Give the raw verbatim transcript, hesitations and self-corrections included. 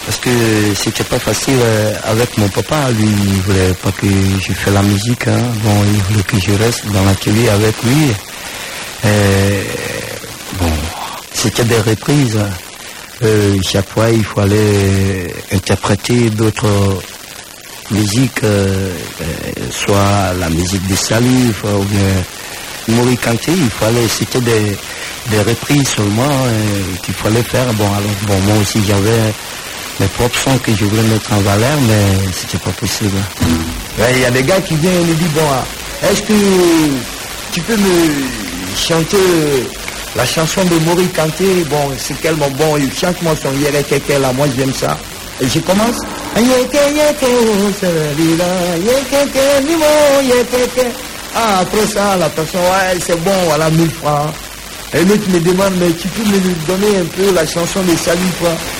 Parce que c'était pas facile avec mon papa. Lui, il voulait pas que je fasse la musique. Hein. Bon, il voulait que je reste dans l'atelier avec lui. Et, bon, c'était des reprises. Euh, chaque fois, il fallait interpréter d'autres musiques, euh, soit la musique de Salif ou bien Mori Kanté. Il fallait, c'était des, des reprises seulement euh, qu'il fallait faire. Bon, alors, bon, moi aussi, j'avais mes propres sons que je voulais mettre en valeur, mais c'était pas possible. Il y a des gars qui viennent et me disent, bon, est-ce que tu peux me chanter la chanson de Mori Kanté? Bon, c'est tellement bon, il chante moi son Yere Keke là, moi j'aime ça. Et je commence. Ah, après ça, la personne, ouais, c'est bon, voilà, mille francs. Et l'autre me demande, mais tu peux me donner un peu la chanson de Salif, quoi.